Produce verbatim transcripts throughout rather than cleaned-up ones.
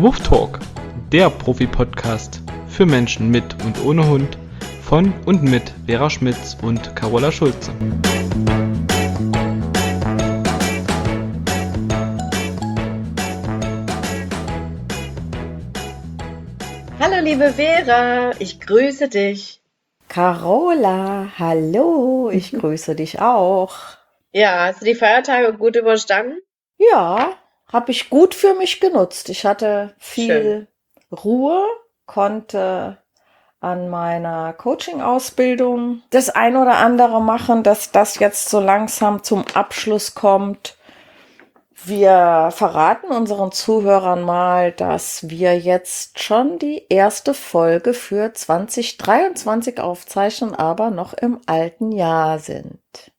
Huftalk, der Profi-Podcast für Menschen mit und ohne Hund von und mit Vera Schmitz und Carola Schulze. Hallo liebe Vera, ich grüße dich. Carola, hallo, ich grüße dich auch. Ja, hast du die Feiertage gut überstanden? Ja, habe ich gut für mich genutzt. Ich hatte viel Ruhe, konnte an meiner Coaching-Ausbildung das ein oder andere machen, dass das jetzt so langsam zum Abschluss kommt. Wir verraten unseren Zuhörern mal, dass wir jetzt schon die erste Folge für zwanzig dreiundzwanzig aufzeichnen, aber noch im alten Jahr sind.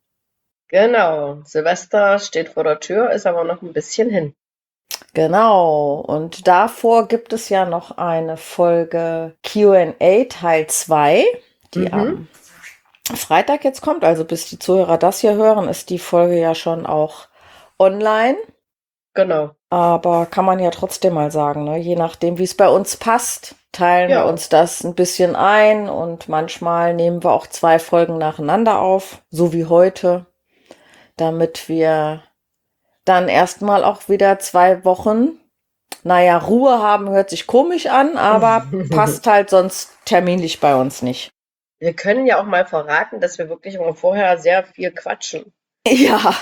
Genau, Silvester steht vor der Tür, ist aber noch ein bisschen hin. Genau, und davor gibt es ja noch eine Folge Q and A Teil zwei, die Mhm. am Freitag jetzt kommt. Also bis die Zuhörer das hier hören, ist die Folge ja schon auch online. Genau. Aber kann man ja trotzdem mal sagen, ne? Je nachdem, wie es bei uns passt, teilen Ja. wir uns das ein bisschen ein und manchmal nehmen wir auch zwei Folgen nacheinander auf, so wie heute, damit wir dann erstmal auch wieder zwei Wochen, naja, Ruhe haben, hört sich komisch an, aber passt halt sonst terminlich bei uns nicht. Wir können ja auch mal verraten, dass wir wirklich immer vorher sehr viel quatschen. Ja,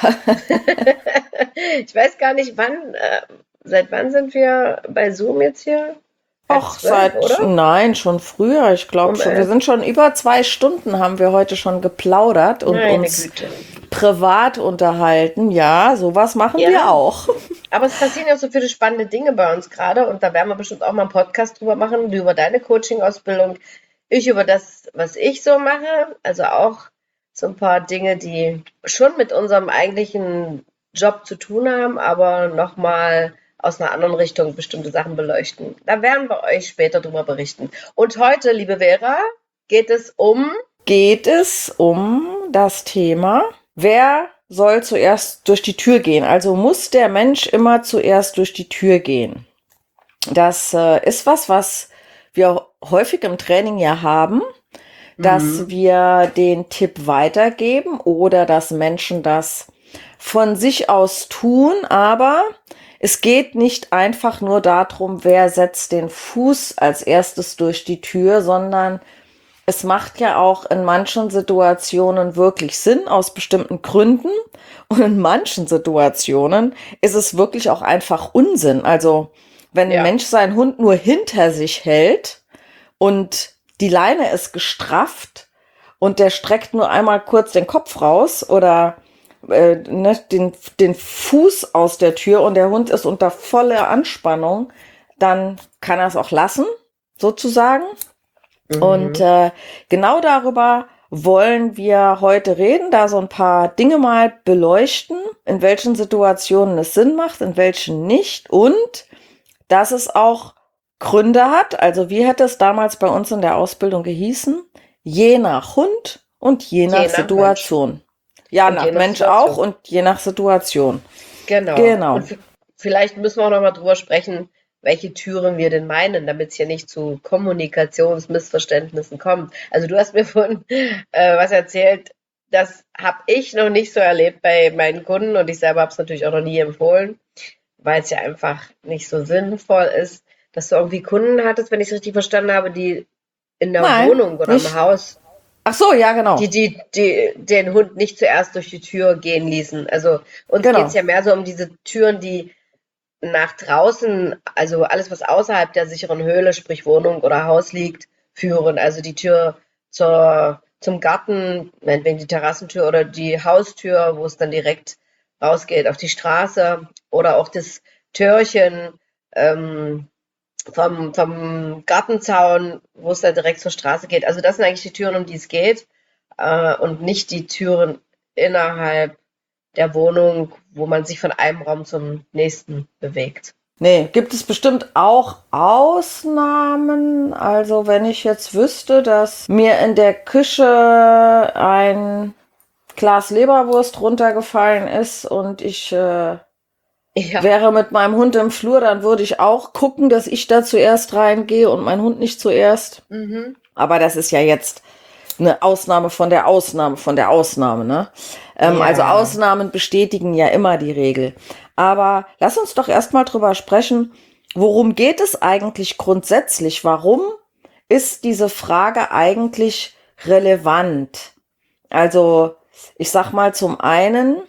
Ich weiß gar nicht, wann, äh, seit wann sind wir bei Zoom jetzt hier? Halb auch zwölf, seit, oder? nein, schon früher. Ich glaube Um schon, wir elf. sind schon über zwei Stunden, haben wir heute schon geplaudert und Meine uns Güte. privat unterhalten. Ja, sowas machen Ja. wir auch. Aber es passieren ja auch so viele spannende Dinge bei uns gerade und da werden wir bestimmt auch mal einen Podcast drüber machen, du über deine Coaching-Ausbildung, ich über das, was ich so mache, also auch so ein paar Dinge, die schon mit unserem eigentlichen Job zu tun haben, aber nochmal aus einer anderen Richtung bestimmte Sachen beleuchten. Da werden wir euch später drüber berichten. Und heute, liebe Vera, geht es um, Geht es um das Thema, wer soll zuerst durch die Tür gehen? Also muss der Mensch immer zuerst durch die Tür gehen? Das äh, ist was, was wir häufig im Training ja haben, dass Mhm. wir den Tipp weitergeben oder dass Menschen das von sich aus tun, aber es geht nicht einfach nur darum, wer setzt den Fuß als erstes durch die Tür, sondern es macht ja auch in manchen Situationen wirklich Sinn aus bestimmten Gründen und in manchen Situationen ist es wirklich auch einfach Unsinn. Also wenn Ja. ein Mensch seinen Hund nur hinter sich hält und die Leine ist gestrafft und der streckt nur einmal kurz den Kopf raus oder äh, ne, den, den Fuß aus der Tür und der Hund ist unter voller Anspannung, dann kann er es auch lassen, sozusagen. Und Mhm. äh, genau darüber wollen wir heute reden, da so ein paar Dinge mal beleuchten, in welchen Situationen es Sinn macht, in welchen nicht und dass es auch Gründe hat. Also wie hätte es damals bei uns in der Ausbildung gehießen? Je nach Hund und je nach Je nach Situation. Ja, Und nach je nach Mensch Situation. auch und je nach Situation. Genau. Genau. Und v- vielleicht müssen wir auch noch mal drüber sprechen, welche Türen wir denn meinen, damit es hier nicht zu Kommunikationsmissverständnissen kommt. Also du hast mir von äh, was erzählt, das habe ich noch nicht so erlebt bei meinen Kunden und ich selber habe es natürlich auch noch nie empfohlen, weil es ja einfach nicht so sinnvoll ist, dass du irgendwie Kunden hattest, wenn ich es richtig verstanden habe, die in der Nein, Wohnung oder im nicht. Haus Ach so, ja, genau. die, die, die den Hund nicht zuerst durch die Tür gehen ließen. Also uns Genau. geht es ja mehr so um diese Türen, die nach draußen, also alles, was außerhalb der sicheren Höhle, sprich Wohnung oder Haus liegt, führen. Also die Tür zur, zum Garten, meinetwegen die Terrassentür oder die Haustür, wo es dann direkt rausgeht auf die Straße oder auch das Türchen ähm, vom, vom Gartenzaun, wo es dann direkt zur Straße geht. Also das sind eigentlich die Türen, um die es geht äh, und nicht die Türen innerhalb der Wohnung, wo man sich von einem Raum zum nächsten bewegt. Nee, gibt es bestimmt auch Ausnahmen. Also wenn ich jetzt wüsste, dass mir in der Küche ein Glas Leberwurst runtergefallen ist und ich äh, Ja. Wäre mit meinem Hund im Flur, dann würde ich auch gucken, dass ich da zuerst reingehe und mein Hund nicht zuerst. Mhm. Aber das ist ja jetzt eine Ausnahme von der Ausnahme von der Ausnahme, ne? Ähm, Ja. Also Ausnahmen bestätigen ja immer die Regel. Aber lass uns doch erstmal drüber sprechen, worum geht es eigentlich grundsätzlich? Warum ist diese Frage eigentlich relevant? Also, ich sag mal, zum einen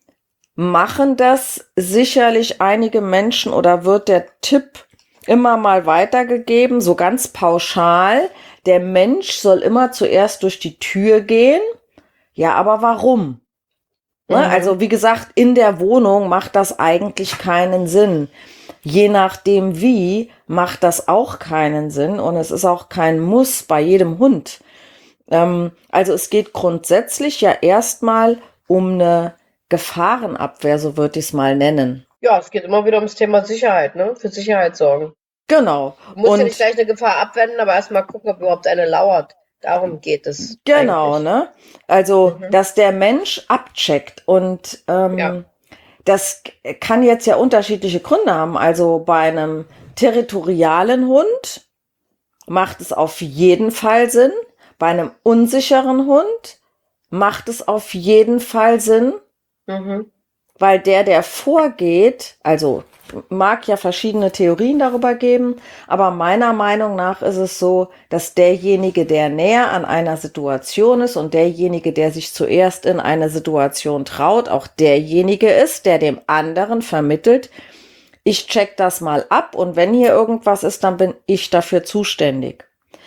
machen das sicherlich einige Menschen oder wird der Tipp immer mal weitergegeben, so ganz pauschal. Der Mensch soll immer zuerst durch die Tür gehen. Ja, aber warum? Ne? Mhm. Also wie gesagt, in der Wohnung macht das eigentlich keinen Sinn. Je nachdem wie, macht das auch keinen Sinn und es ist auch kein Muss bei jedem Hund. Ähm, also es geht grundsätzlich ja erstmal um eine Gefahrenabwehr, so würde ich es mal nennen. Ja, es geht immer wieder ums Thema Sicherheit, ne? Für Sicherheit sorgen. Genau. Du musst ja nicht Und gleich eine Gefahr abwenden, aber erstmal gucken, ob überhaupt eine lauert. Darum geht es genau, eigentlich. ne? Also, Mhm. dass der Mensch abcheckt und ähm, Ja. das kann jetzt ja unterschiedliche Gründe haben. Also bei einem territorialen Hund macht es auf jeden Fall Sinn. Bei einem unsicheren Hund macht es auf jeden Fall Sinn, Mhm. weil der, der vorgeht, also mag ja verschiedene Theorien darüber geben, aber meiner Meinung nach ist es so, dass derjenige, der näher an einer Situation ist und derjenige, der sich zuerst in eine Situation traut, auch derjenige ist, der dem anderen vermittelt, ich check das mal ab und wenn hier irgendwas ist, dann bin ich dafür zuständig.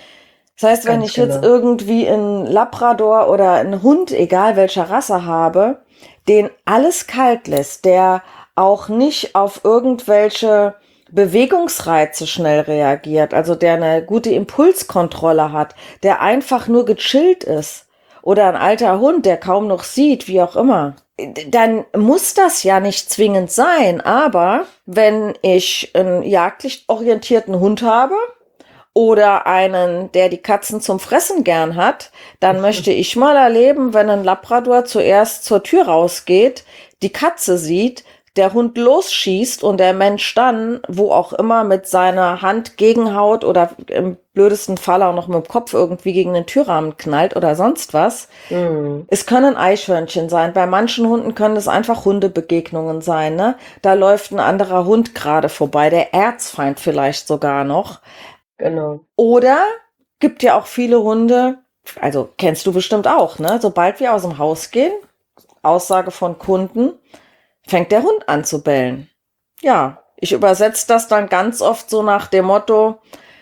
Das heißt, wenn Ganz ich jetzt genau. irgendwie einen Labrador oder einen Hund, egal welcher Rasse habe, den alles kalt lässt, der auch nicht auf irgendwelche Bewegungsreize schnell reagiert, also der eine gute Impulskontrolle hat, der einfach nur gechillt ist, oder ein alter Hund, der kaum noch sieht, wie auch immer, dann muss das ja nicht zwingend sein. Aber wenn ich einen jagdlich orientierten Hund habe, oder einen, der die Katzen zum Fressen gern hat, dann möchte ich mal erleben, wenn ein Labrador zuerst zur Tür rausgeht, die Katze sieht, der Hund losschießt und der Mensch dann, wo auch immer, mit seiner Hand gegenhaut oder im blödesten Fall auch noch mit dem Kopf irgendwie gegen den Türrahmen knallt oder sonst was. Mhm. Es können Eichhörnchen sein. Bei manchen Hunden können es einfach Hundebegegnungen sein, ne? Da läuft ein anderer Hund gerade vorbei, der Erzfeind vielleicht sogar noch. Genau. Oder gibt ja auch viele Hunde, also kennst du bestimmt auch, ne? Sobald wir aus dem Haus gehen, Aussage von Kunden, fängt der Hund an zu bellen. Ja, ich übersetze das dann ganz oft so nach dem Motto,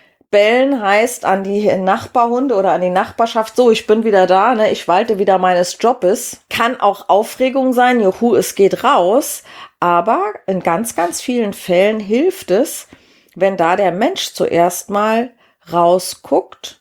bellen heißt an die Nachbarhunde oder an die Nachbarschaft, so, ich bin wieder da, ne? Ich walte wieder meines Jobes. Kann auch Aufregung sein, juhu, es geht raus. Aber in ganz, ganz vielen Fällen hilft es, wenn da der Mensch zuerst mal rausguckt.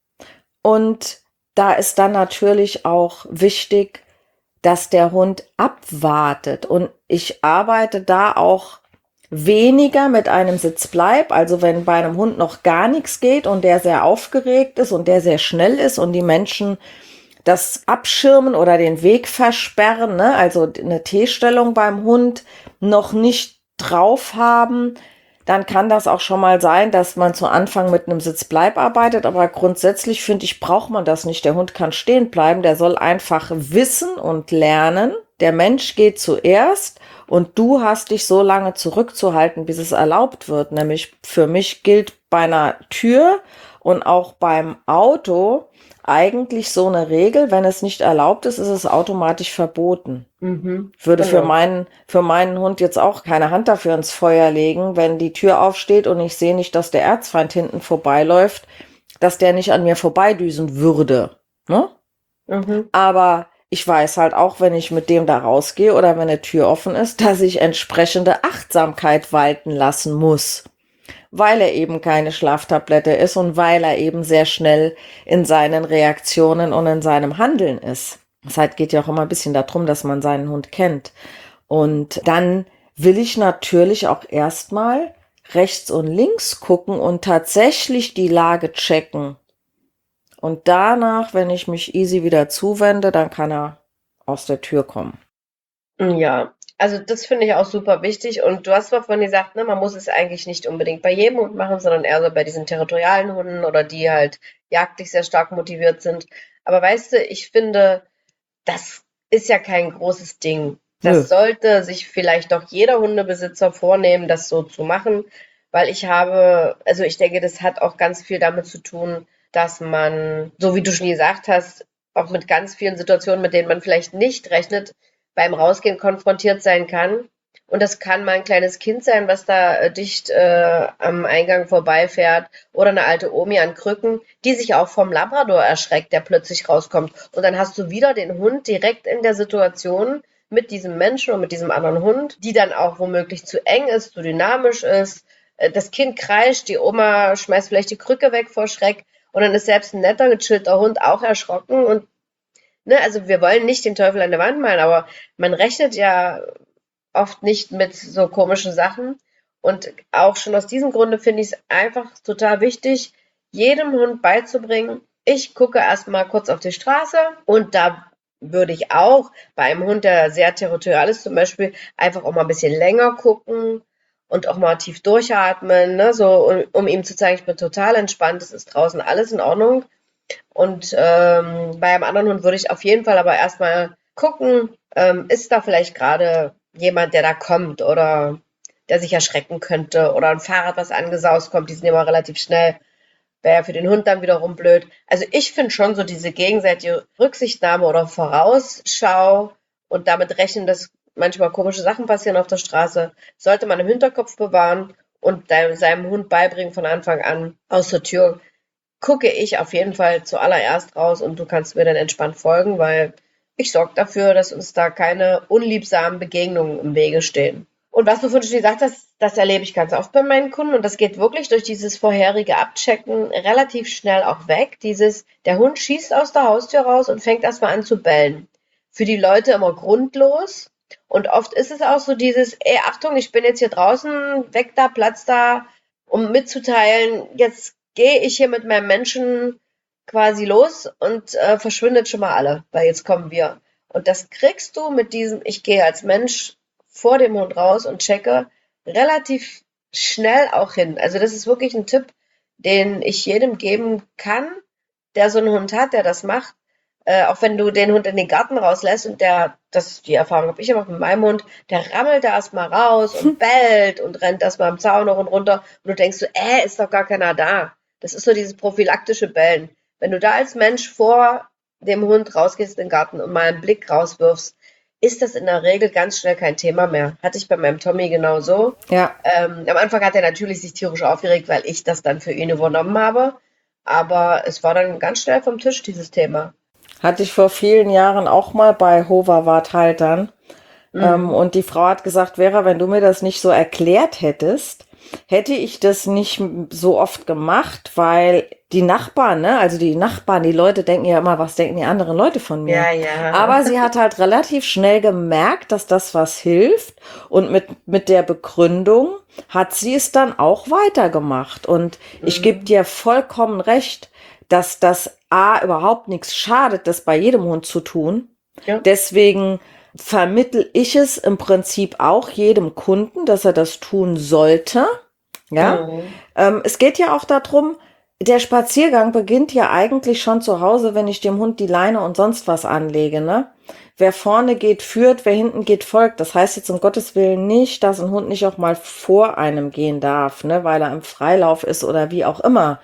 Und da ist dann natürlich auch wichtig, dass der Hund abwartet. Und ich arbeite da auch weniger mit einem Sitzbleib. Also wenn bei einem Hund noch gar nichts geht und der sehr aufgeregt ist und der sehr schnell ist und die Menschen das abschirmen oder den Weg versperren, ne? Also eine T-Stellung beim Hund noch nicht drauf haben, dann kann das auch schon mal sein, dass man zu Anfang mit einem Sitzbleib arbeitet. Aber grundsätzlich finde ich, braucht man das nicht. Der Hund kann stehen bleiben. Der soll einfach wissen und lernen. Der Mensch geht zuerst und du hast dich so lange zurückzuhalten, bis es erlaubt wird. Nämlich für mich gilt bei einer Tür und auch beim Auto eigentlich so eine Regel, wenn es nicht erlaubt ist, ist es automatisch verboten. Mhm. Ich würde für Genau. meinen, für meinen Hund jetzt auch keine Hand dafür ins Feuer legen, wenn die Tür aufsteht und ich sehe nicht, dass der Erzfeind hinten vorbeiläuft, dass der nicht an mir vorbeidüsen würde. Ne? Mhm. Aber ich weiß halt auch, wenn ich mit dem da rausgehe oder wenn eine Tür offen ist, dass ich entsprechende Achtsamkeit walten lassen muss, weil er eben keine Schlaftablette ist und weil er eben sehr schnell in seinen Reaktionen und in seinem Handeln ist. Es halt geht ja auch immer ein bisschen darum, dass man seinen Hund kennt. Und dann will ich natürlich auch erstmal rechts und links gucken und tatsächlich die Lage checken. Und danach, wenn ich mich easy wieder zuwende, dann kann er aus der Tür kommen. Ja, Also das finde ich auch super wichtig. Und du hast zwar vorhin gesagt, ne, man muss es eigentlich nicht unbedingt bei jedem Hund machen, sondern eher so bei diesen territorialen Hunden oder die halt jagdlich sehr stark motiviert sind. Aber weißt du, ich finde, das ist ja kein großes Ding. Nö. Das sollte sich vielleicht doch jeder Hundebesitzer vornehmen, das so zu machen, weil ich habe, also ich denke, das hat auch ganz viel damit zu tun, dass man, so wie du schon gesagt hast, auch mit ganz vielen Situationen, mit denen man vielleicht nicht rechnet, beim Rausgehen konfrontiert sein kann. Und das kann mal ein kleines Kind sein, was da äh, dicht äh, am Eingang vorbeifährt oder eine alte Omi an Krücken, die sich auch vom Labrador erschreckt, der plötzlich rauskommt. Und dann hast du wieder den Hund direkt in der Situation mit diesem Menschen und mit diesem anderen Hund, die dann auch womöglich zu eng ist, zu dynamisch ist. Äh, Das Kind kreischt, die Oma schmeißt vielleicht die Krücke weg vor Schreck und dann ist selbst ein netter, gechillter Hund auch erschrocken. Und ne, also wir wollen nicht den Teufel an der Wand malen, aber man rechnet ja oft nicht mit so komischen Sachen. Und auch schon aus diesem Grunde finde ich es einfach total wichtig, jedem Hund beizubringen, ich gucke erstmal kurz auf die Straße und da würde ich auch bei einem Hund, der sehr territorial ist, zum Beispiel einfach auch mal ein bisschen länger gucken und auch mal tief durchatmen, ne, so, um, um ihm zu zeigen, ich bin total entspannt, es ist draußen alles in Ordnung. Und ähm, bei einem anderen Hund würde ich auf jeden Fall aber erstmal gucken, ähm, ist da vielleicht gerade jemand, der da kommt oder der sich erschrecken könnte oder ein Fahrrad, was angesaust kommt, die sind immer relativ schnell, wäre ja für den Hund dann wiederum blöd. Also ich finde schon so diese gegenseitige Rücksichtnahme oder Vorausschau und damit rechnen, dass manchmal komische Sachen passieren auf der Straße, sollte man im Hinterkopf bewahren und deinem, seinem Hund beibringen von Anfang an aus der Tür, gucke ich auf jeden Fall zuallererst raus und du kannst mir dann entspannt folgen, weil ich sorge dafür, dass uns da keine unliebsamen Begegnungen im Wege stehen. Und was du vorhin schon gesagt hast, das erlebe ich ganz oft bei meinen Kunden und das geht wirklich durch dieses vorherige Abchecken relativ schnell auch weg. Dieses, der Hund schießt aus der Haustür raus und fängt erstmal an zu bellen. Für die Leute immer grundlos und oft ist es auch so dieses, ey, Achtung, ich bin jetzt hier draußen, weg da, Platz da, um mitzuteilen, jetzt gehe ich hier mit meinem Menschen quasi los und äh, verschwindet schon mal alle, weil jetzt kommen wir. Und das kriegst du mit diesem, ich gehe als Mensch vor dem Hund raus und checke relativ schnell auch hin. Also das ist wirklich ein Tipp, den ich jedem geben kann, der so einen Hund hat, der das macht. Äh, auch wenn du den Hund in den Garten rauslässt und der, das die Erfahrung habe ich gemacht mit meinem Hund, der rammelt da erstmal raus und bellt und rennt erstmal am Zaun hoch und runter und du denkst so, äh, ist doch gar keiner da. Das ist so dieses prophylaktische Bellen. Wenn du da als Mensch vor dem Hund rausgehst in den Garten und mal einen Blick rauswirfst, ist das in der Regel ganz schnell kein Thema mehr. Hatte ich bei meinem Tommy genauso. Ja. Ähm, am Anfang hat er natürlich sich tierisch aufgeregt, weil ich das dann für ihn übernommen habe. Aber es war dann ganz schnell vom Tisch, dieses Thema. Hatte ich vor vielen Jahren auch mal bei Hoverwart-Haltern. Mhm. Ähm, und die Frau hat gesagt, Vera, wenn du mir das nicht so erklärt hättest, hätte ich das nicht so oft gemacht, weil die Nachbarn, ne, also die Nachbarn, die Leute denken ja immer, was denken die anderen Leute von mir? Ja, ja. Aber sie hat halt relativ schnell gemerkt, dass das was hilft und mit, mit der Begründung hat sie es dann auch weitergemacht. Und ich Mhm. gebe dir vollkommen recht, dass das A überhaupt nichts schadet, das bei jedem Hund zu tun. Ja. Deswegen vermittel ich es im Prinzip auch jedem Kunden, dass er das tun sollte. Ja, Mhm. ähm, es geht ja auch darum, der Spaziergang beginnt ja eigentlich schon zu Hause, wenn ich dem Hund die Leine und sonst was anlege, ne? Wer vorne geht, führt, wer hinten geht, folgt. Das heißt jetzt um Gottes Willen nicht, dass ein Hund nicht auch mal vor einem gehen darf, ne, weil er im Freilauf ist oder wie auch immer.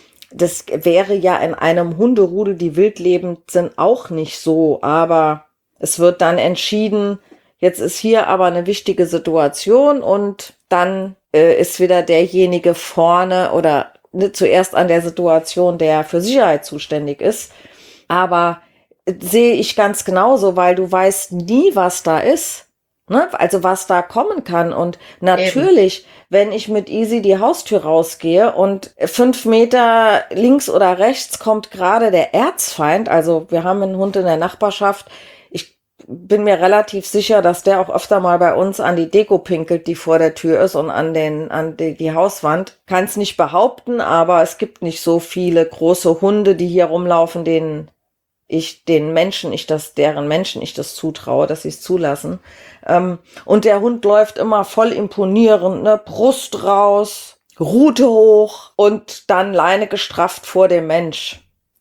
Das wäre ja in einem Hunderudel, die wild lebend sind, auch nicht so, aber es wird dann entschieden, jetzt ist hier aber eine wichtige Situation und dann äh, ist wieder derjenige vorne oder ne, zuerst an der Situation, der für Sicherheit zuständig ist. Aber äh, sehe ich ganz genauso, weil du weißt nie, was da ist. Ne? Also was da kommen kann. Und natürlich, Eben. wenn ich mit Easy die Haustür rausgehe und fünf Meter links oder rechts kommt gerade der Erzfeind, also wir haben einen Hund in der Nachbarschaft, ich bin mir relativ sicher, dass der auch öfter mal bei uns an die Deko pinkelt, die vor der Tür ist und an den an die, die Hauswand. Kann es nicht behaupten, aber es gibt nicht so viele große Hunde, die hier rumlaufen, denen ich den Menschen, ich das, deren Menschen ich das zutraue, dass sie es zulassen. Ähm, und der Hund läuft immer voll imponierend, ne, Brust raus, Rute hoch und dann Leine gestrafft vor dem Mensch.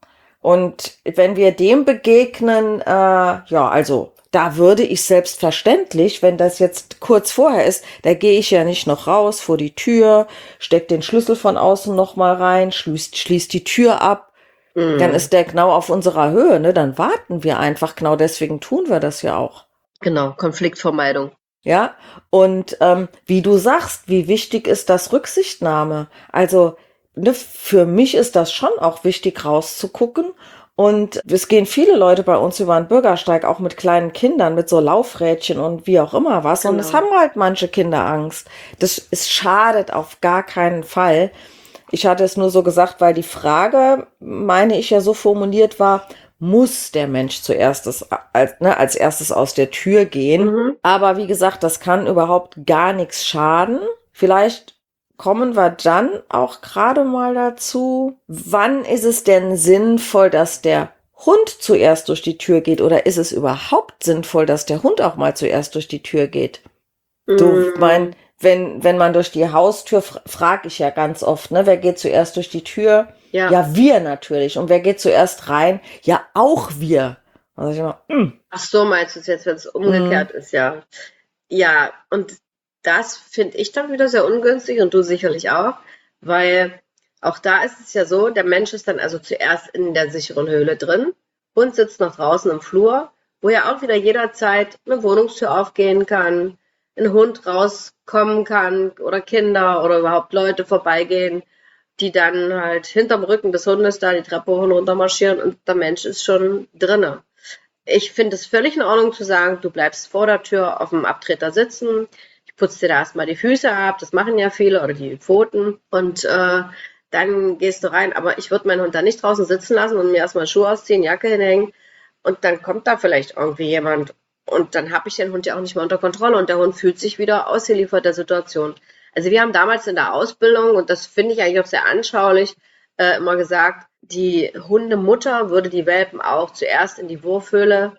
Und wenn wir dem begegnen, äh, ja, also da würde ich selbstverständlich, wenn das jetzt kurz vorher ist, da gehe ich ja nicht noch raus vor die Tür, steck den Schlüssel von außen noch mal rein, schließt, schließt die Tür ab, mm. dann ist der genau auf unserer Höhe, ne? Dann warten wir einfach, genau deswegen tun wir das ja auch. Genau, Konfliktvermeidung. Ja, und ähm, wie du sagst, wie wichtig ist das Rücksichtnahme? Also ne, für mich ist das schon auch wichtig, rauszugucken. Und es gehen viele Leute bei uns über den Bürgersteig, auch mit kleinen Kindern, mit so Laufrädchen und wie auch immer was. Genau. Und es haben halt manche Kinder Angst. Das es schadet auf gar keinen Fall. Ich hatte es nur so gesagt, weil die Frage, meine ich ja so formuliert war, muss der Mensch zuerst das, als, ne, als erstes aus der Tür gehen. Mhm. Aber wie gesagt, das kann überhaupt gar nichts schaden. Vielleicht kommen wir dann auch gerade mal dazu, wann ist es denn sinnvoll, dass der Hund zuerst durch die Tür geht, oder ist es überhaupt sinnvoll, dass der Hund auch mal zuerst durch die Tür geht? Mm. Du mein, wenn wenn man durch die Haustür, frage ich ja ganz oft, ne, wer geht zuerst durch die Tür? Ja. ja, wir natürlich. Und wer geht zuerst rein? Ja, auch wir. Also ich immer, mm. Ach so, meinst du es jetzt, wenn es umgekehrt mm. ist, ja. Ja, und das finde ich dann wieder sehr ungünstig und du sicherlich auch, weil auch da ist es ja so, der Mensch ist dann also zuerst in der sicheren Höhle drin, Hund sitzt noch draußen im Flur, wo ja auch wieder jederzeit eine Wohnungstür aufgehen kann, ein Hund rauskommen kann oder Kinder oder überhaupt Leute vorbeigehen, die dann halt hinterm Rücken des Hundes da die Treppe hoch und runter marschieren und der Mensch ist schon drinne. Ich finde es völlig in Ordnung zu sagen, du bleibst vor der Tür auf dem Abtreter sitzen, putzt dir da erstmal die Füße ab, das machen ja viele, oder die Pfoten, und äh, dann gehst du rein. Aber ich würde meinen Hund da nicht draußen sitzen lassen und mir erstmal Schuhe ausziehen, Jacke hinhängen, und dann kommt da vielleicht irgendwie jemand und dann habe ich den Hund ja auch nicht mehr unter Kontrolle und der Hund fühlt sich wieder ausgeliefert der Situation. Also wir haben damals in der Ausbildung, und das finde ich eigentlich auch sehr anschaulich, äh, immer gesagt, die Hundemutter würde die Welpen auch zuerst in die Wurfhöhle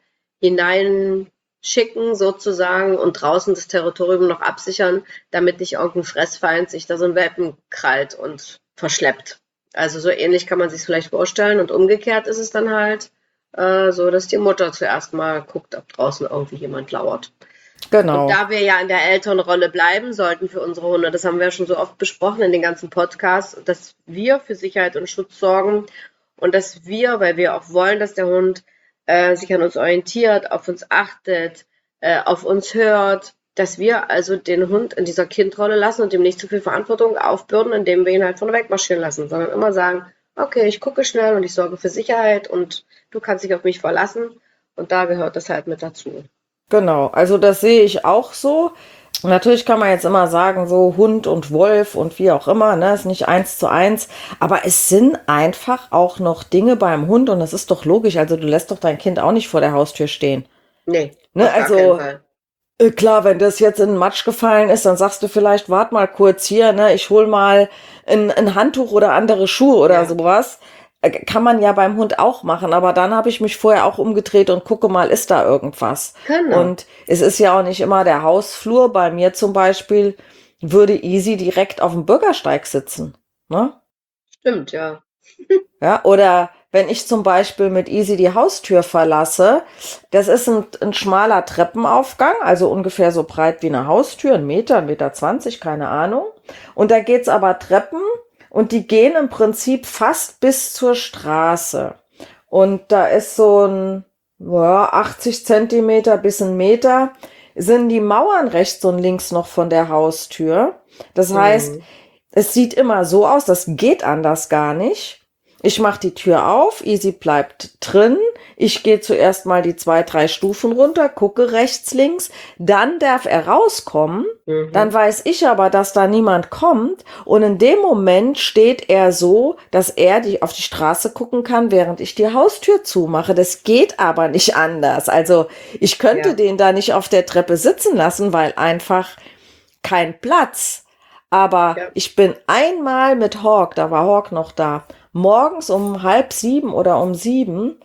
hinein schicken sozusagen und draußen das Territorium noch absichern, damit nicht irgendein Fressfeind sich da so ein Welpen krallt und verschleppt. Also so ähnlich kann man sich vielleicht vorstellen, und umgekehrt ist es dann halt äh, so, dass die Mutter zuerst mal guckt, ob draußen irgendwie jemand lauert. Genau. Und da wir ja in der Elternrolle bleiben sollten für unsere Hunde, das haben wir ja schon so oft besprochen in den ganzen Podcasts, dass wir für Sicherheit und Schutz sorgen und dass wir, weil wir auch wollen, dass der Hund äh, sich an uns orientiert, auf uns achtet, äh, auf uns hört, dass wir also den Hund in dieser Kindrolle lassen und ihm nicht zu viel Verantwortung aufbürden, indem wir ihn halt von weg marschieren lassen, sondern immer sagen, okay, ich gucke schnell und ich sorge für Sicherheit und du kannst dich auf mich verlassen, und da gehört das halt mit dazu. Genau, also das sehe ich auch so. Natürlich kann man jetzt immer sagen, so Hund und Wolf und wie auch immer, ne, ist nicht eins zu eins, aber es sind einfach auch noch Dinge beim Hund, und das ist doch logisch, also du lässt doch dein Kind auch nicht vor der Haustür stehen. Nee, ne, also äh, klar, wenn das jetzt in den Matsch gefallen ist, dann sagst du vielleicht, wart mal kurz hier, ne, ich hol mal ein, ein Handtuch oder andere Schuhe oder ja. sowas. Kann man ja beim Hund auch machen, aber dann habe ich mich vorher auch umgedreht und gucke mal, ist da irgendwas? Genau. Und es ist ja auch nicht immer der Hausflur. Bei mir zum Beispiel würde Easy direkt auf dem Bürgersteig sitzen. Ne? Stimmt, ja. Ja, oder wenn ich zum Beispiel mit Easy die Haustür verlasse, das ist ein, ein schmaler Treppenaufgang, also ungefähr so breit wie eine Haustür, ein Meter, ein Meter zwanzig, keine Ahnung. Und da geht's aber Treppen, und die gehen im Prinzip fast bis zur Straße. Und da ist so ein ja, achtzig Zentimeter bis ein Meter, sind die Mauern rechts und links noch von der Haustür. Das heißt, mhm. es sieht immer so aus, das geht anders gar nicht. Ich mache die Tür auf, Easy bleibt drin. Ich gehe zuerst mal die zwei, drei Stufen runter, gucke rechts, links. Dann darf er rauskommen. Mhm. Dann weiß ich aber, dass da niemand kommt. Und in dem Moment steht er so, dass er die, auf die Straße gucken kann, während ich die Haustür zumache. Das geht aber nicht anders. Also ich könnte ja. den da nicht auf der Treppe sitzen lassen, weil einfach kein Platz. Aber ja. ich bin einmal mit Hawk, da war Hawk noch da, morgens um halb sieben oder um sieben,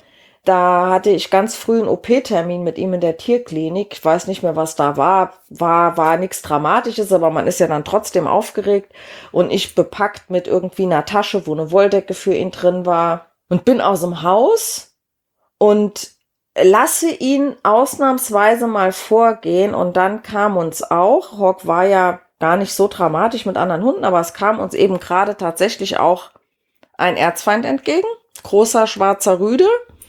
da hatte ich ganz früh einen O P-Termin mit ihm in der Tierklinik. Ich weiß nicht mehr, was da war. War, war nichts Dramatisches, aber man ist ja dann trotzdem aufgeregt. Und ich bepackt mit irgendwie einer Tasche, wo eine Wolldecke für ihn drin war. Und bin aus dem Haus und lasse ihn ausnahmsweise mal vorgehen. Und dann kam uns auch, Hawk war ja gar nicht so dramatisch mit anderen Hunden, aber es kam uns eben gerade tatsächlich auch ein Erzfeind entgegen. Großer schwarzer Rüde.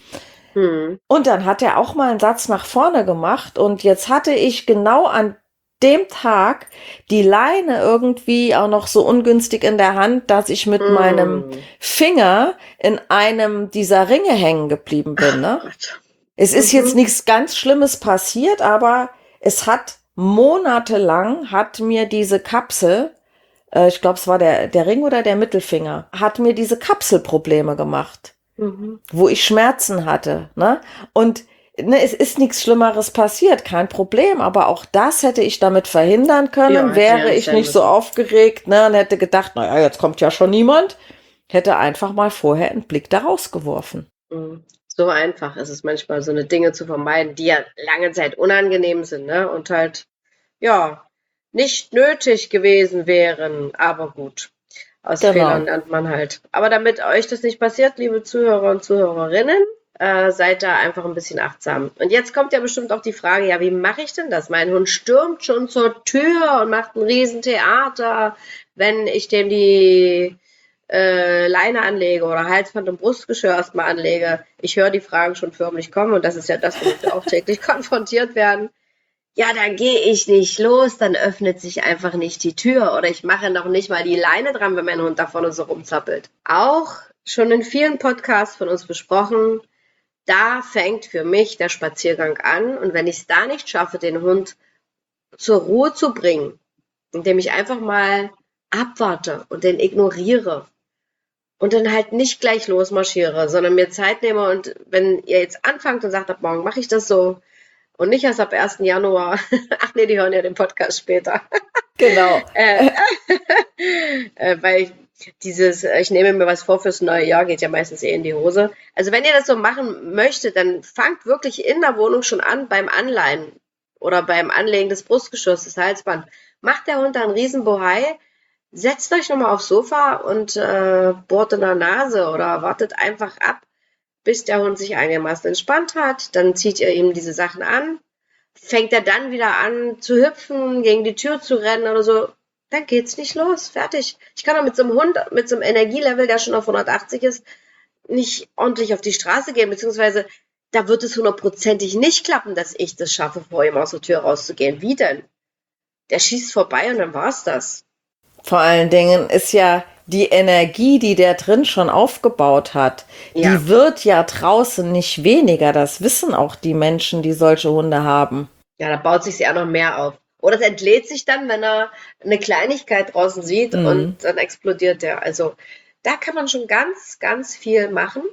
Hm. Und dann hat er auch mal einen Satz nach vorne gemacht und jetzt hatte ich genau an dem Tag die Leine irgendwie auch noch so ungünstig in der Hand, dass ich mit Hm. meinem Finger in einem dieser Ringe hängen geblieben bin. Ne? Es ist Mhm. jetzt nichts ganz Schlimmes passiert, aber es hat monatelang, hat mir diese Kapsel, äh, ich glaube es war der, der Ring oder der Mittelfinger, hat mir diese Kapsel Probleme gemacht. Mhm. Wo ich Schmerzen hatte, ne? Und ne, es ist nichts Schlimmeres passiert, kein Problem, aber auch das hätte ich damit verhindern können, Ja, hätte wäre ja nicht ich sein nicht so müssen. aufgeregt, ne, und hätte gedacht, naja, jetzt kommt ja schon niemand, hätte einfach mal vorher einen Blick da rausgeworfen. Mhm. So einfach ist es manchmal, so eine Dinge zu vermeiden, die ja lange Zeit unangenehm sind, ne? Und halt, ja, nicht nötig gewesen wären, aber gut. Aus Genau. Fehlern lernt man halt. Aber damit euch das nicht passiert, liebe Zuhörer und Zuhörerinnen, äh, seid da einfach ein bisschen achtsam. Und jetzt kommt ja bestimmt auch die Frage, ja, wie mache ich denn das? Mein Hund stürmt schon zur Tür und macht ein Riesentheater, wenn ich dem die äh, Leine anlege oder Halsband und Brustgeschirr erstmal anlege. Ich höre die Fragen schon förmlich kommen und das ist ja das, womit wir auch täglich konfrontiert werden. Ja, dann gehe ich nicht los, dann öffnet sich einfach nicht die Tür oder ich mache noch nicht mal die Leine dran, wenn mein Hund da vorne so rumzappelt. Auch schon in vielen Podcasts von uns besprochen, da fängt für mich der Spaziergang an und wenn ich es da nicht schaffe, den Hund zur Ruhe zu bringen, indem ich einfach mal abwarte und den ignoriere und dann halt nicht gleich losmarschiere, sondern mir Zeit nehme und wenn ihr jetzt anfangt und sagt, ab morgen mache ich das so, und nicht erst ab ersten Januar. Ach nee, die hören ja den Podcast später. Genau. äh, äh, weil ich dieses, ich nehme mir was vor fürs neue Jahr, geht ja meistens eh in die Hose. Also wenn ihr das so machen möchtet, dann fangt wirklich in der Wohnung schon an beim Anleihen oder beim Anlegen des Brustgeschirrs, des Halsband. Macht der Hund da einen riesen Bohai, setzt euch nochmal aufs Sofa und äh, bohrt in der Nase oder wartet einfach ab, bis der Hund sich einigermaßen entspannt hat, dann zieht ihr ihm diese Sachen an, fängt er dann wieder an zu hüpfen, gegen die Tür zu rennen oder so, dann geht's nicht los, fertig. Ich kann doch mit so einem Hund, mit so einem Energielevel, der schon auf hundertachtzig ist, nicht ordentlich auf die Straße gehen, beziehungsweise da wird es hundertprozentig nicht klappen, dass ich das schaffe, vor ihm aus der Tür rauszugehen. Wie denn? Der schießt vorbei und dann war's das. Vor allen Dingen ist ja die Energie, die der drin schon aufgebaut hat, Ja. die wird ja draußen nicht weniger. Das wissen auch die Menschen, die solche Hunde haben. Ja, da baut sich eher noch mehr auf. Oder es entlädt sich dann, wenn er eine Kleinigkeit draußen sieht Mhm. und dann explodiert der. Also da kann man schon ganz, ganz viel machen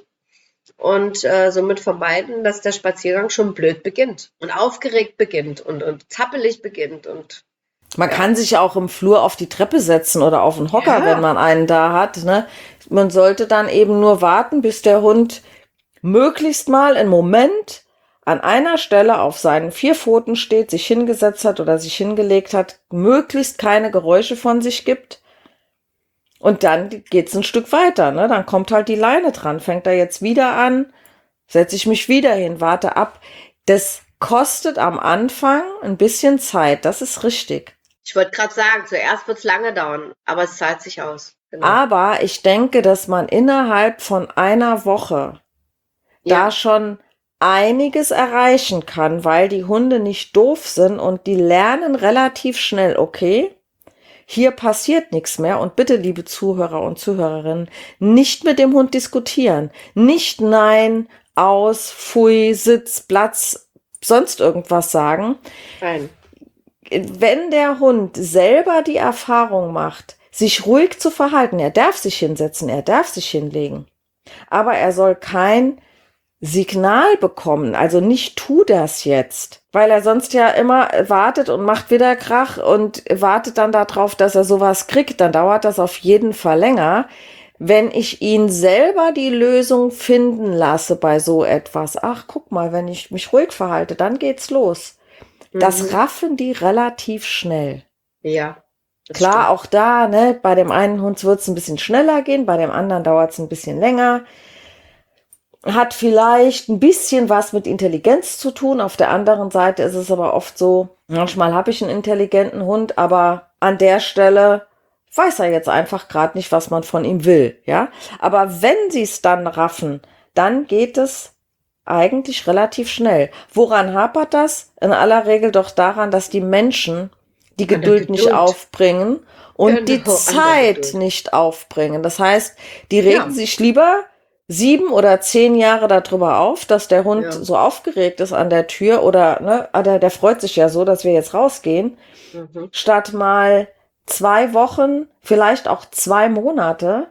und äh, somit vermeiden, dass der Spaziergang schon blöd beginnt und aufgeregt beginnt und, und zappelig beginnt und Man Ja. kann sich auch im Flur auf die Treppe setzen oder auf den Hocker, Ja. wenn man einen da hat. Ne? Man sollte dann eben nur warten, bis der Hund möglichst mal einen Moment an einer Stelle auf seinen vier Pfoten steht, sich hingesetzt hat oder sich hingelegt hat, möglichst keine Geräusche von sich gibt. Und dann geht's ein Stück weiter. Ne? Dann kommt halt die Leine dran, fängt er jetzt wieder an, setze ich mich wieder hin, warte ab. Das kostet am Anfang ein bisschen Zeit, das ist richtig. ich wollte gerade sagen, zuerst wird es lange dauern, aber es zahlt sich aus. Genau. Aber ich denke, dass man innerhalb von einer Woche Ja. da schon einiges erreichen kann, weil die Hunde nicht doof sind und die lernen relativ schnell, okay, hier passiert nichts mehr. Und bitte, liebe Zuhörer und Zuhörerinnen, nicht mit dem Hund diskutieren. Nicht nein, aus, pfui, Sitz, Platz, sonst irgendwas sagen. Nein. Wenn der Hund selber die Erfahrung macht, sich ruhig zu verhalten, er darf sich hinsetzen, er darf sich hinlegen, aber er soll kein Signal bekommen, also nicht tu das jetzt, weil er sonst ja immer wartet und macht wieder Krach und wartet dann darauf, dass er sowas kriegt, dann dauert das auf jeden Fall länger. wenn ich ihn selber die Lösung finden lasse bei so etwas, ach, guck mal, wenn ich mich ruhig verhalte, dann geht's los. Das Mhm. raffen die relativ schnell. Ja, das Klar, stimmt. auch da, ne, bei dem einen Hund wird es ein bisschen schneller gehen, bei dem anderen dauert es ein bisschen länger. Hat vielleicht ein bisschen was mit Intelligenz zu tun. Auf der anderen Seite ist es aber oft so, manchmal habe ich einen intelligenten Hund, aber an der Stelle weiß er jetzt einfach gerade nicht, was man von ihm will, ja. Aber wenn sie es dann raffen, dann geht es eigentlich relativ schnell. Woran hapert das? In aller Regel doch daran, dass die Menschen die An der Geduld nicht Geduld. aufbringen und die Genau, an der Zeit Geduld. nicht aufbringen. Das heißt, die regen Ja. sich lieber sieben oder zehn Jahre darüber auf, dass der Hund Ja. so aufgeregt ist an der Tür oder, ne, ah, der, der freut sich ja so, dass wir jetzt rausgehen, Mhm. statt mal zwei Wochen, vielleicht auch zwei Monate,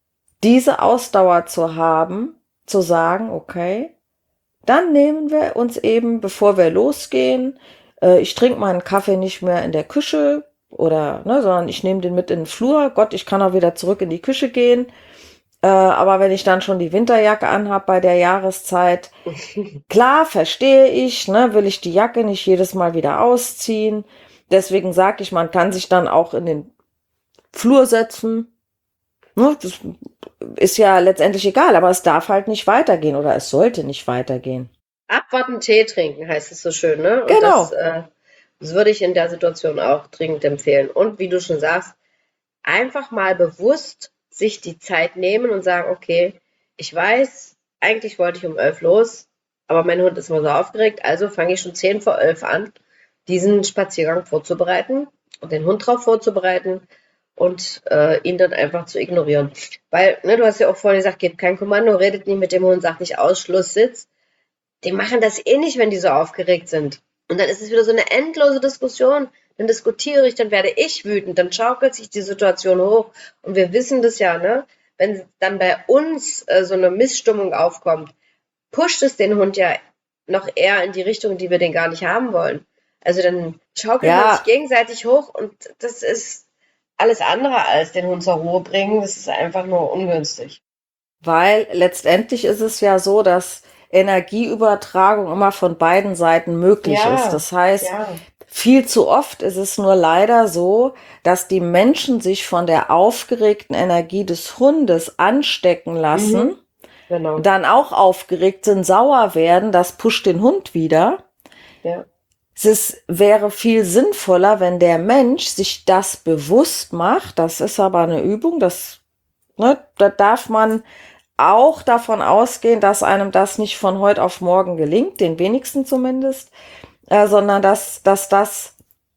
diese Ausdauer zu haben, zu sagen, okay, dann nehmen wir uns eben, bevor wir losgehen, äh, ich trinke meinen Kaffee nicht mehr in der Küche oder, ne, sondern ich nehme den mit in den Flur. Gott, ich kann auch wieder zurück in die Küche gehen. Äh, aber wenn ich dann schon die Winterjacke anhab bei der Jahreszeit, klar, verstehe ich, ne, will ich die Jacke nicht jedes Mal wieder ausziehen. Deswegen sage ich, man kann sich dann auch in den Flur setzen. Ne, das ist ja letztendlich egal, aber es darf halt nicht weitergehen oder es sollte nicht weitergehen. Abwarten, Tee trinken, heißt es so schön, ne? Und Genau. das, äh, das würde ich in der Situation auch dringend empfehlen. Und wie du schon sagst, einfach mal bewusst sich die Zeit nehmen und sagen, okay, ich weiß, eigentlich wollte ich um elf los, aber mein Hund ist immer so aufgeregt, also fange ich schon zehn vor elf an, diesen Spaziergang vorzubereiten und den Hund drauf vorzubereiten und äh, ihn dann einfach zu ignorieren. Weil, ne, du hast ja auch vorhin gesagt, gebt kein Kommando, redet nicht mit dem Hund, sagt nicht aus, Schluss, Sitz. Die machen das eh nicht, wenn die so aufgeregt sind. Und dann ist es wieder so eine endlose Diskussion. Dann diskutiere ich, dann werde ich wütend, dann schaukelt sich die Situation hoch. Und wir wissen das ja, ne? Wenn dann bei uns äh, so eine Missstimmung aufkommt, pusht es den Hund ja noch eher in die Richtung, die wir den gar nicht haben wollen. Also dann schaukelt man Ja, sich gegenseitig hoch und das ist alles andere als den Hund zur Ruhe bringen. Das ist einfach nur ungünstig. weil letztendlich ist es ja so, dass Energieübertragung immer von beiden Seiten möglich ist. Ja, Das heißt, ja, viel zu oft ist es nur leider so, dass die Menschen sich von der aufgeregten Energie des Hundes anstecken lassen, mhm, genau, dann auch aufgeregt sind, sauer werden, das pusht den Hund wieder. ja, Es ist, wäre viel sinnvoller, wenn der Mensch sich das bewusst macht. Das ist aber eine Übung, das, ne, da darf man auch davon ausgehen, dass einem das nicht von heute auf morgen gelingt, den wenigsten zumindest, äh, sondern dass, dass das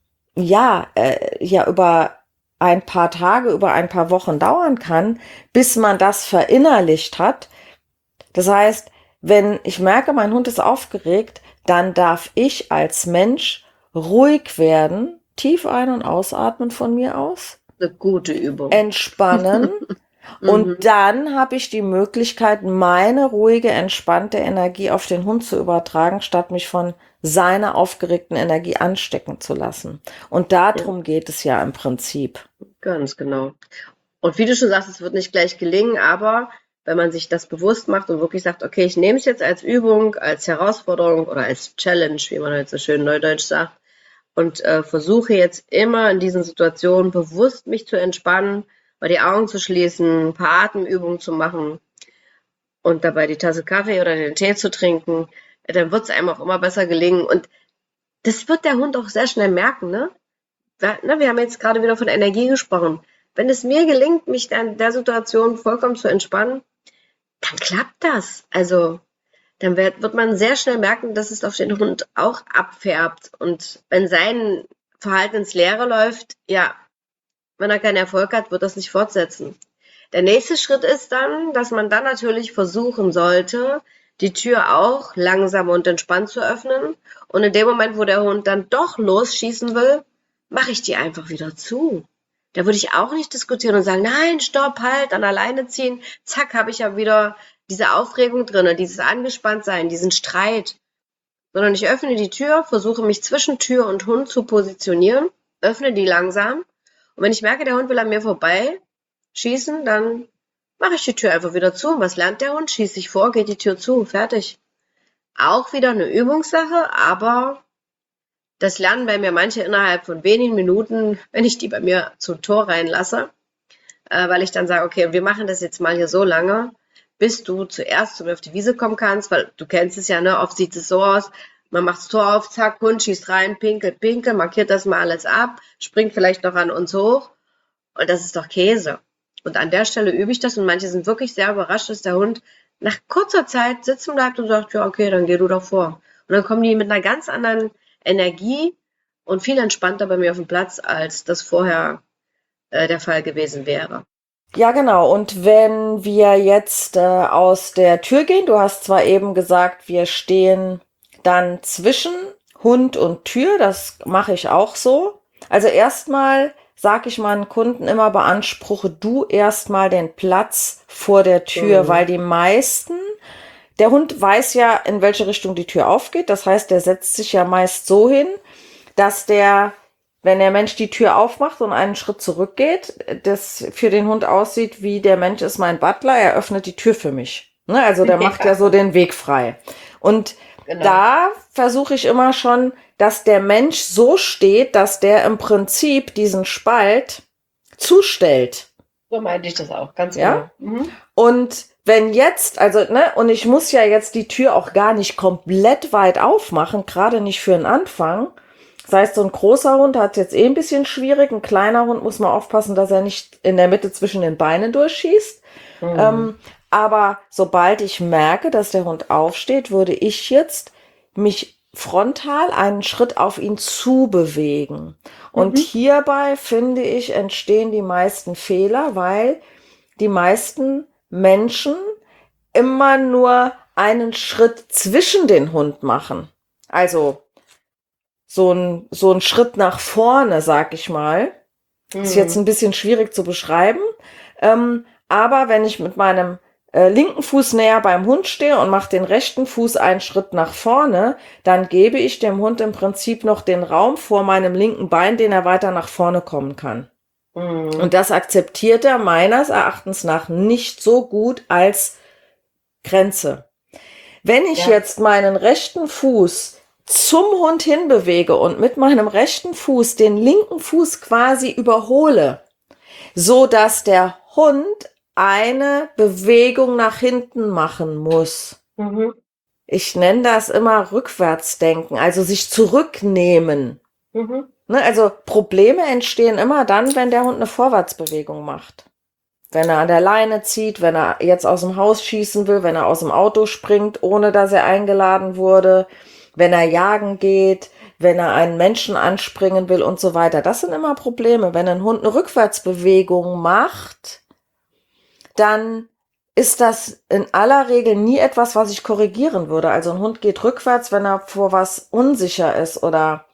ja, äh, ja über ein paar Tage, über ein paar Wochen dauern kann, bis man das verinnerlicht hat. Das heißt, wenn ich merke, mein Hund ist aufgeregt, dann darf ich als Mensch ruhig werden, tief ein- und ausatmen von mir aus, eine gute Übung. entspannen. Mhm. Und dann habe ich die Möglichkeit, meine ruhige, entspannte Energie auf den Hund zu übertragen, statt mich von seiner aufgeregten Energie anstecken zu lassen. Und darum geht es ja im Prinzip. Ganz genau. Und wie du schon sagst, es wird nicht gleich gelingen, aber wenn man sich das bewusst macht und wirklich sagt, okay, ich nehme es jetzt als Übung, als Herausforderung oder als Challenge, wie man halt so schön neudeutsch sagt, und äh, versuche jetzt immer in diesen Situationen bewusst mich zu entspannen, mal die Augen zu schließen, ein paar Atemübungen zu machen und dabei die Tasse Kaffee oder den Tee zu trinken, dann wird es einem auch immer besser gelingen. Und das wird der Hund auch sehr schnell merken, ne? Wir, ne, wir haben jetzt gerade wieder von Energie gesprochen. Wenn es mir gelingt, mich dann in der Situation vollkommen zu entspannen, dann klappt das. Also dann wird, wird man sehr schnell merken, dass es auf den Hund auch abfärbt. Und wenn sein Verhalten ins Leere läuft, ja, wenn er keinen Erfolg hat, wird das nicht fortsetzen. Der nächste Schritt ist dann, dass man dann natürlich versuchen sollte, die Tür auch langsam und entspannt zu öffnen. Und in dem Moment, wo der Hund dann doch losschießen will, mache ich die einfach wieder zu. Da würde ich auch nicht diskutieren und sagen, nein, stopp, halt, an alleine ziehen. Zack, habe ich ja wieder diese Aufregung drin, dieses Angespanntsein, diesen Streit. Sondern ich öffne die Tür, versuche mich zwischen Tür und Hund zu positionieren, öffne die langsam. Und wenn ich merke, der Hund will an mir vorbei schießen, dann mache ich die Tür einfach wieder zu. Was lernt der Hund? Schießt sich vor, geht die Tür zu, fertig. Auch wieder eine Übungssache, aber das lernen bei mir manche innerhalb von wenigen Minuten, wenn ich die bei mir zum Tor reinlasse, äh, weil ich dann sage, okay, wir machen das jetzt mal hier so lange, bis du zuerst zu mir auf die Wiese kommen kannst, weil du kennst es ja, ne? Oft sieht es so aus, man macht das Tor auf, zack, Hund schießt rein, pinkelt, pinkelt, markiert das mal alles ab, springt vielleicht noch an uns hoch und das ist doch Käse. Und an der Stelle übe ich das und manche sind wirklich sehr überrascht, dass der Hund nach kurzer Zeit sitzen bleibt und sagt, ja, okay, dann geh du doch vor. Und dann kommen die mit einer ganz anderen Energie und viel entspannter bei mir auf dem Platz, als das vorher äh, der Fall gewesen wäre. Ja, genau. Und wenn wir jetzt äh, aus der Tür gehen, du hast zwar eben gesagt, wir stehen dann zwischen Hund und Tür, das mache ich auch so. Also erstmal sage ich meinen Kunden immer, beanspruche du erstmal den Platz vor der Tür, mhm. weil die meisten, der Hund weiß ja, in welche Richtung die Tür aufgeht. Das heißt, der setzt sich ja meist so hin, dass der, wenn der Mensch die Tür aufmacht und einen Schritt zurückgeht, das für den Hund aussieht, wie der Mensch ist mein Butler, er öffnet die Tür für mich. Ne? Also der macht ja so den Weg frei. Und genau. Da versuche ich immer schon, dass der Mensch so steht, dass der im Prinzip diesen Spalt zustellt. So meinte ich das auch, ganz ja? genau. Mhm. Und wenn jetzt, also, ne, und ich muss ja jetzt die Tür auch gar nicht komplett weit aufmachen, gerade nicht für den Anfang. Das heißt, so ein großer Hund hat jetzt eh ein bisschen schwierig. Ein kleiner Hund muss man aufpassen, dass er nicht in der Mitte zwischen den Beinen durchschießt. Mhm. Ähm, aber sobald ich merke, dass der Hund aufsteht, würde ich jetzt mich frontal einen Schritt auf ihn zu bewegen. Und mhm. hierbei, finde ich, entstehen die meisten Fehler, weil die meisten Menschen immer nur einen Schritt zwischen den Hund machen. Also so ein, so ein Schritt nach vorne, sag ich mal. Mhm. Ist jetzt ein bisschen schwierig zu beschreiben. Ähm, aber wenn ich mit meinem äh, linken Fuß näher beim Hund stehe und mache den rechten Fuß einen Schritt nach vorne, dann gebe ich dem Hund im Prinzip noch den Raum vor meinem linken Bein, den er weiter nach vorne kommen kann. Mhm. Und das akzeptiert er meines Erachtens nach nicht so gut als Grenze. Wenn ich ja. jetzt meinen rechten Fuß zum Hund hinbewege und mit meinem rechten Fuß den linken Fuß quasi überhole, so dass der Hund eine Bewegung nach hinten machen muss. Mhm. Ich nenne das immer Rückwärtsdenken, also sich zurücknehmen. Mhm. Ne, also Probleme entstehen immer dann, wenn der Hund eine Vorwärtsbewegung macht. Wenn er an der Leine zieht, wenn er jetzt aus dem Haus schießen will, wenn er aus dem Auto springt, ohne dass er eingeladen wurde, wenn er jagen geht, wenn er einen Menschen anspringen will und so weiter. Das sind immer Probleme. Wenn ein Hund eine Rückwärtsbewegung macht, dann ist das in aller Regel nie etwas, was ich korrigieren würde. Also ein Hund geht rückwärts, wenn er vor was unsicher ist oder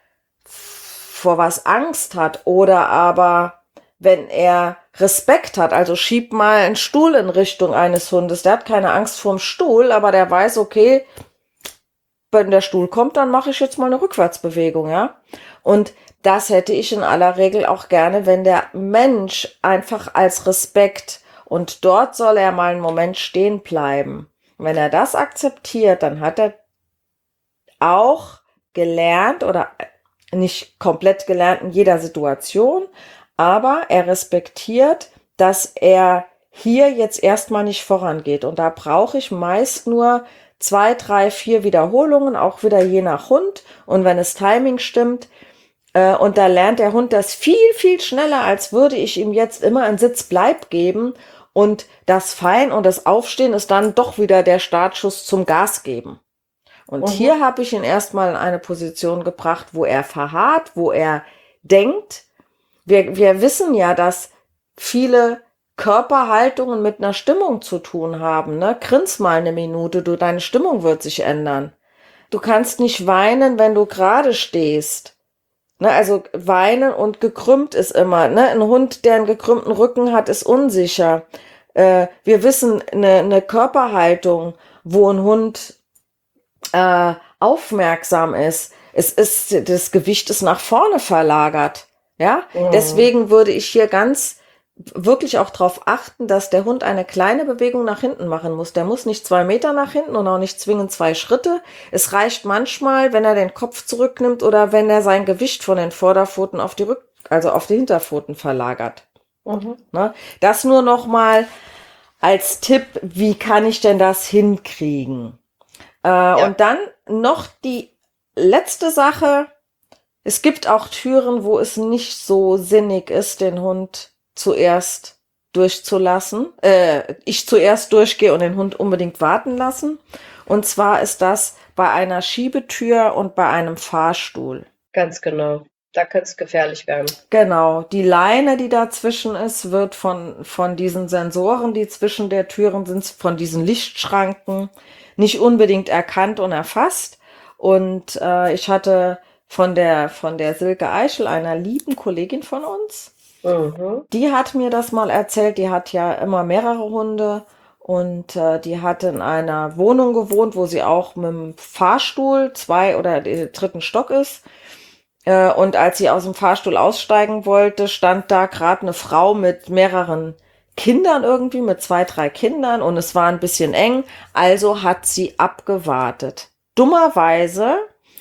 vor was Angst hat oder aber wenn er Respekt hat, also schieb mal einen Stuhl in Richtung eines Hundes. Der hat keine Angst vorm Stuhl, aber der weiß, okay, wenn der Stuhl kommt, dann mache ich jetzt mal eine Rückwärtsbewegung, ja. Und das hätte ich in aller Regel auch gerne, wenn der Mensch einfach als Respekt und dort soll er mal einen Moment stehen bleiben. Wenn er das akzeptiert, dann hat er auch gelernt oder nicht komplett gelernt in jeder Situation, aber er respektiert, dass er hier jetzt erstmal nicht vorangeht. Und da brauche ich meist nur zwei, drei, vier Wiederholungen, auch wieder je nach Hund. Und wenn das Timing stimmt, äh, und da lernt der Hund das viel, viel schneller, als würde ich ihm jetzt immer einen Sitzbleib geben. Und das Fein und das Aufstehen ist dann doch wieder der Startschuss zum Gas geben. Und mhm. hier habe ich ihn erstmal in eine Position gebracht, wo er verharrt, wo er denkt. Wir, wir wissen ja, dass viele Körperhaltungen mit einer Stimmung zu tun haben. Ne? Grins mal eine Minute, du, deine Stimmung wird sich ändern. Du kannst nicht weinen, wenn du gerade stehst. Ne? Also weinen und gekrümmt ist immer. Ne? Ein Hund, der einen gekrümmten Rücken hat, ist unsicher. Äh, wir wissen, eine, eine Körperhaltung, wo ein Hund äh, aufmerksam ist, es ist, das Gewicht ist nach vorne verlagert. Ja, mhm. Deswegen würde ich hier ganz wirklich auch darauf achten, dass der Hund eine kleine Bewegung nach hinten machen muss. Der muss nicht zwei Meter nach hinten und auch nicht zwingend zwei Schritte. Es reicht manchmal, wenn er den Kopf zurücknimmt oder wenn er sein Gewicht von den Vorderpfoten auf die Rück-, also auf die Hinterpfoten verlagert. Mhm. Ne? Das nur noch mal als Tipp, wie kann ich denn das hinkriegen? Äh, ja. Und dann noch die letzte Sache. Es gibt auch Türen, wo es nicht so sinnig ist, den Hund zuerst durchzulassen. Äh, ich zuerst durchgehe und den Hund unbedingt warten lassen. Und zwar ist das bei einer Schiebetür und bei einem Fahrstuhl. Ganz genau. Da könnte es gefährlich werden. Genau. Die Leine, die dazwischen ist, wird von, von diesen Sensoren, die zwischen der Türen sind, von diesen Lichtschranken, nicht unbedingt erkannt und erfasst. Und äh, ich hatte von der, von der Silke Eichel, einer lieben Kollegin von uns, mhm. die hat mir das mal erzählt. Die hat ja immer mehrere Hunde und äh, die hat in einer Wohnung gewohnt, wo sie auch mit dem Fahrstuhl zwei oder den dritten Stock ist. Äh, und als sie aus dem Fahrstuhl aussteigen wollte, stand da gerade eine Frau mit mehreren Kindern irgendwie, mit zwei, drei Kindern und es war ein bisschen eng. Also hat sie abgewartet. Dummerweise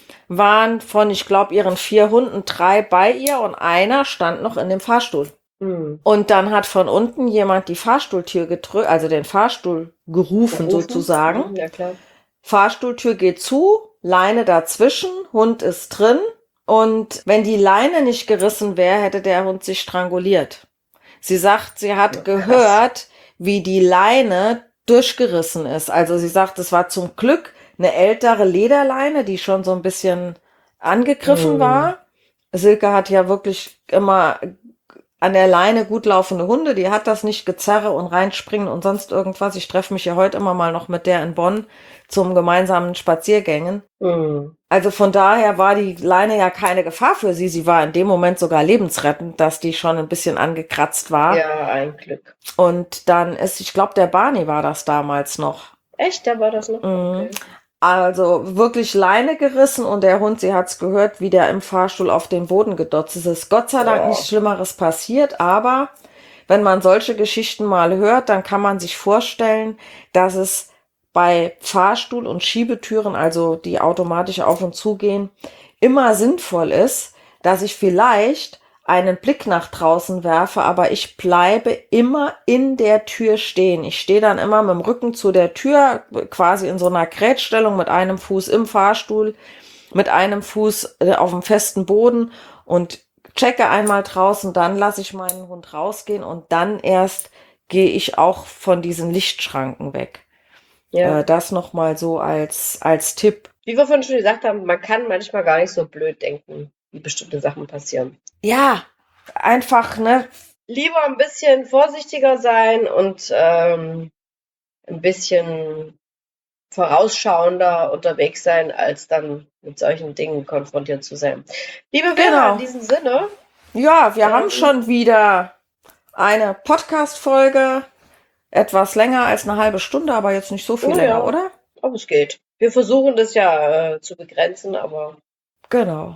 waren von, ich glaube, ihren vier Hunden drei bei ihr und einer stand noch in dem Fahrstuhl. Mhm. Und dann hat von unten jemand die Fahrstuhltür gedrückt, also den Fahrstuhl gerufen, gerufen. sozusagen. Ja, klar. Fahrstuhltür geht zu, Leine dazwischen, Hund ist drin. Und wenn die Leine nicht gerissen wäre, hätte der Hund sich stranguliert. Sie sagt, sie hat ja, gehört, wie die Leine durchgerissen ist. Also sie sagt, es war zum Glück eine ältere Lederleine, die schon so ein bisschen angegriffen mhm. war. Silke hat ja wirklich immer an der Leine gut laufende Hunde, die hat das nicht gezerre und reinspringen und sonst irgendwas. Ich treffe mich ja heute immer mal noch mit der in Bonn zum gemeinsamen Spaziergängen. Mhm. Also von daher war die Leine ja keine Gefahr für sie. Sie war in dem Moment sogar lebensrettend, dass die schon ein bisschen angekratzt war. Ja, ein Glück. Und dann ist, ich glaube, der Barney war das damals noch. Echt, da war das noch? Mhm. Okay. Also wirklich Leine gerissen und der Hund, sie hat's gehört, wie der im Fahrstuhl auf den Boden gedotzt ist. Es ist Gott sei Dank oh. nichts Schlimmeres passiert, aber wenn man solche Geschichten mal hört, dann kann man sich vorstellen, dass es bei Fahrstuhl- und Schiebetüren, also die automatisch auf und zu gehen, immer sinnvoll ist, dass ich vielleicht einen Blick nach draußen werfe, aber ich bleibe immer in der Tür stehen. Ich stehe dann immer mit dem Rücken zu der Tür, quasi in so einer Grätstellung mit einem Fuß im Fahrstuhl, mit einem Fuß auf dem festen Boden und checke einmal draußen, dann lasse ich meinen Hund rausgehen und dann erst gehe ich auch von diesen Lichtschranken weg. Ja. Äh, das nochmal so als, als Tipp. Wie wir vorhin schon gesagt haben, man kann manchmal gar nicht so blöd denken, wie bestimmte Sachen passieren. Ja, einfach, ne? Lieber ein bisschen vorsichtiger sein und ähm, ein bisschen vorausschauender unterwegs sein, als dann mit solchen Dingen konfrontiert zu sein. Liebe Vera, Genau. in diesem Sinne. Ja, wir ähm, haben schon wieder eine Podcast-Folge. Etwas länger als eine halbe Stunde, aber jetzt nicht so viel Oh länger, ja. oder? Aber es geht. Wir versuchen das ja äh, zu begrenzen, aber Genau.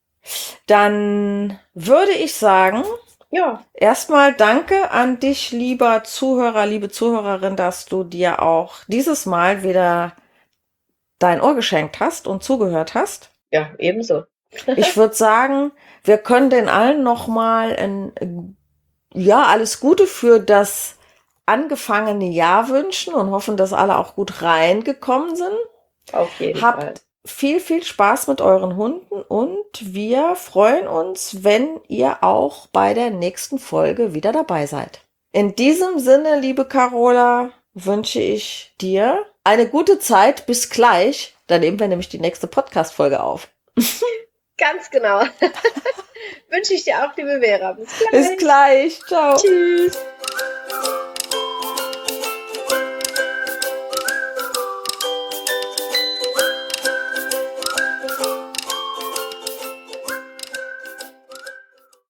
Dann würde ich sagen, ja, erstmal danke an dich, lieber Zuhörer, liebe Zuhörerin, dass du dir auch dieses Mal wieder dein Ohr geschenkt hast und zugehört hast. ja, ebenso. Ich würde sagen, wir können den allen nochmal ein, ja, alles Gute für das angefangene Jahr wünschen und hoffen, dass alle auch gut reingekommen sind. Auf jeden Habt Fall. viel, viel Spaß mit euren Hunden und wir freuen uns, wenn ihr auch bei der nächsten Folge wieder dabei seid. In diesem Sinne, liebe Carola, wünsche ich dir eine gute Zeit. Bis gleich. Dann nehmen wir nämlich die nächste Podcast-Folge auf. Ganz genau. Wünsche ich dir auch, liebe Vera. Bis gleich. Bis gleich. Ciao. Tschüss.